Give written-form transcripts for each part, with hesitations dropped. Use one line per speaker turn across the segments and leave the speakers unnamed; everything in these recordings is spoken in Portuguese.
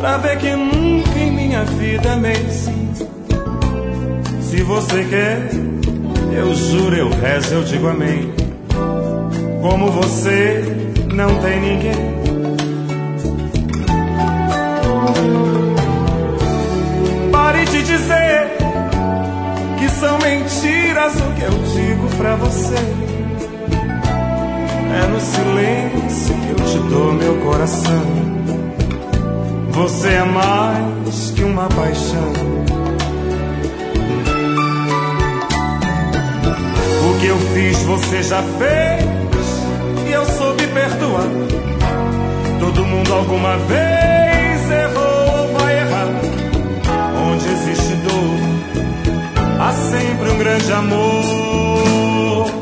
pra ver que nunca em minha vida amei sim. Se você quer, eu juro, eu rezo, eu digo amém. Como você não tem ninguém. Pare de dizer que são mentiras o que eu digo pra você. É no silêncio que eu te dou meu coração. Você é mais que uma paixão. O que eu fiz você já fez e eu soube perdoar. Todo mundo alguma vez errou ou vai errar. Onde existe dor, há sempre um grande amor.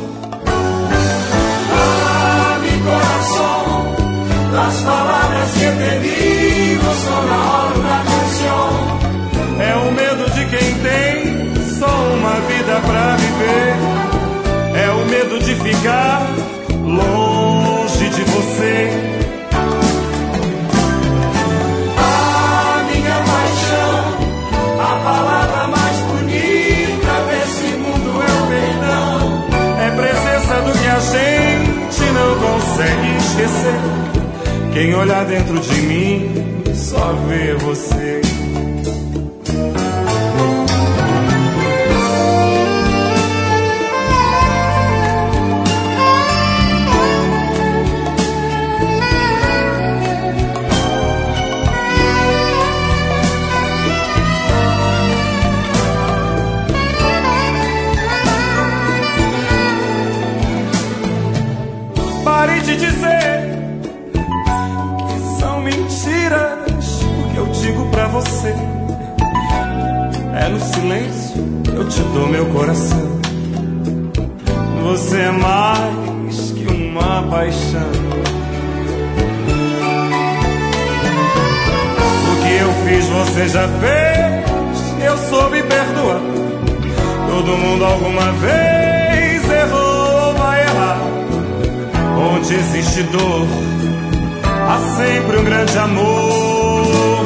Ah, mi corazón, las palabras que te digo son ahora una canción.
É o medo de quem tem só uma vida pra viver. É o medo de ficar longe de você.
Ah, minha paixão, a palavra mais bonita desse mundo é o perdão.
É presença do que a gente não consegue esquecer. Quem olhar dentro de mim só vê você. Pare de dizer que são mentiras o que eu digo pra você. É no silêncio que eu te dou meu coração. Você é mais que uma paixão. O que eu fiz você já fez, eu soube perdoar. Todo mundo alguma vez errou ou vai errar. Onde existe dor, há sempre um grande amor.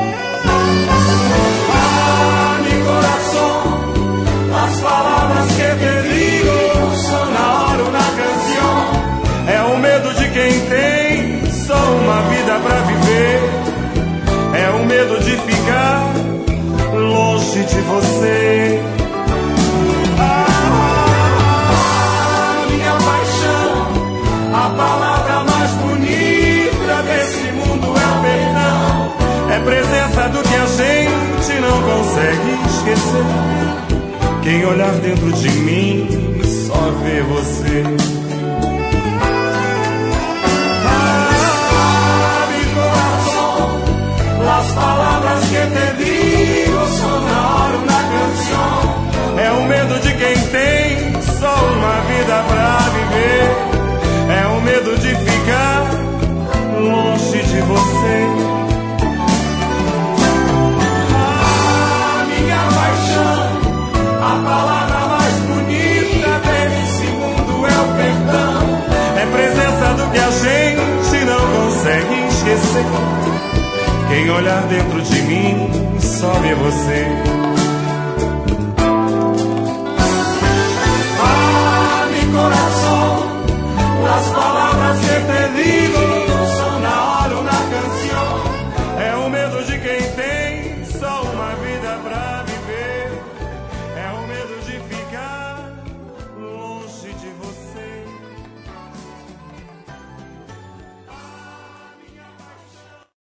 Ah, mi corazón, las palabras que te digo son ahora una canción.
É o medo de quem tem só uma vida pra viver. É o medo de ficar longe de você.
A palavra mais bonita desse mundo é o perdão.
É presença do que a gente não consegue esquecer. Quem olhar dentro de mim só vê você.
Ah, mi corazón, las palabras que te digo son ahora una canción.
É o medo de quem tem só uma vida pra viver. É o medo de ficar longe de você.
Ah, minha paixão, a palavra mais bonita desse mundo é o perdão.
É presença do que a gente não consegue esquecer. Quem olhar dentro de mim só vê você.